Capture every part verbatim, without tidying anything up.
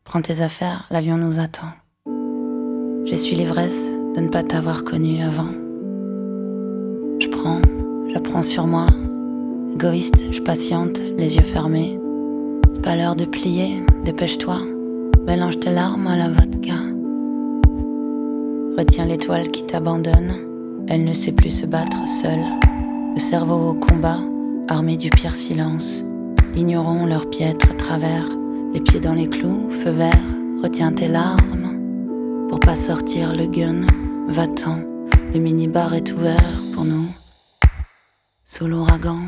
Prends tes affaires, l'avion nous attend. J'essuie l'ivresse de ne pas t'avoir connu avant. Je prends, je prends sur moi. Égoïste, je patiente, les yeux fermés. C'est pas l'heure de plier, dépêche-toi. Mélange tes larmes à la vodka. Retiens l'étoile qui t'abandonne. Elle ne sait plus se battre seule. Le cerveau au combat, armé du pire silence. Ignorons leurs piètres travers. Les pieds dans les clous, feu vert. Retiens tes larmes pour pas sortir le gun. Va-t'en, le minibar est ouvert pour nous. Sous l'ouragan.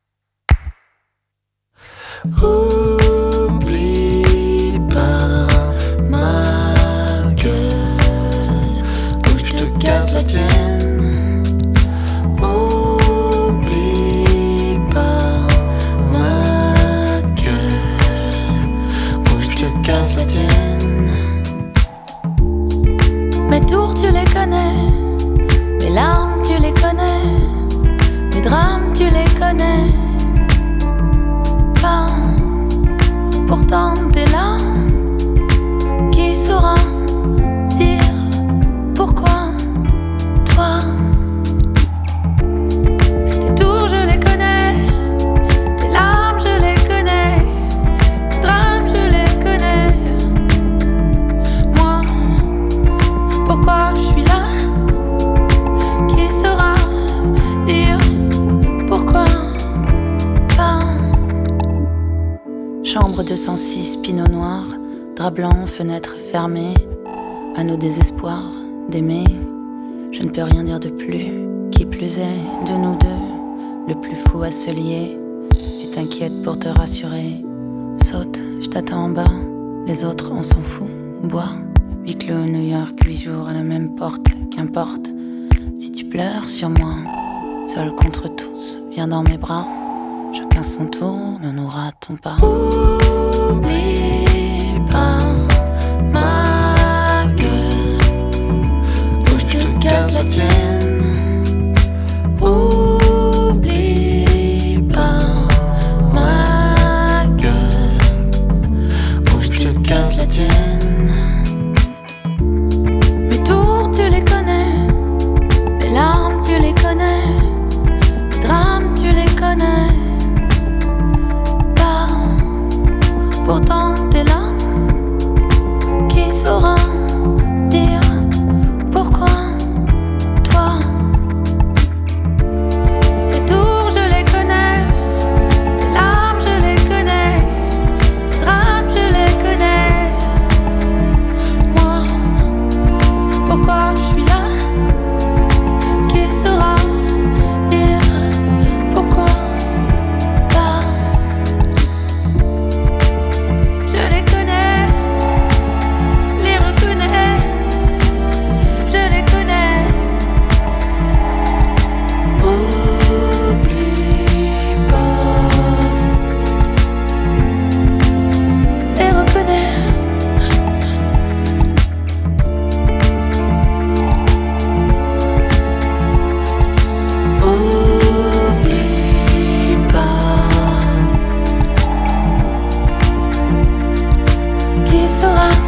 Oublie pas ma gueule, ou je te casse la tienne. Oublie pas ma gueule, ou je te casse la tienne. Mes tours tu les connais, mes larmes tu les connais, mes drames tu les connais. Pas, pourtant t'es là, qui saura dire pourquoi toi. Tes tours je les connais, tes larmes je les connais, tes drames je les connais. Moi, pourquoi je suis là, qui saura dire pourquoi pas. Chambre deux cent six, pinot noir, drap blanc, fenêtre fermée. À nos désespoirs d'aimer, je ne peux rien dire de plus. Qui plus est, de nous deux, le plus fou à se lier. Tu t'inquiètes pour te rassurer. Saute, je t'attends en bas, les autres on s'en fout. Bois, huis clos New York, huit jours à la même porte. Qu'importe, si tu pleures sur moi, seul contre tous, viens dans mes bras. Chacun son tour, ne nous ratons pas. Oublie pas ma gueule, ou je te casse la tienne. Oublie pas ma gueule, ou je te casse la tienne. Mes tours tu les connais, mes larmes tu les connais, mes drames tu les connais. Pas, pourtant t'es là, qui saura dire pourquoi toi. Tes tours je les connais, tes larmes je les connais, tes drames je les connais. Moi, pourquoi je suis là, qui saura dire pourquoi pas. Je les connais, les reconnais, je les connais. Oublie pas, Les reconnais. oublie pas. Qui saura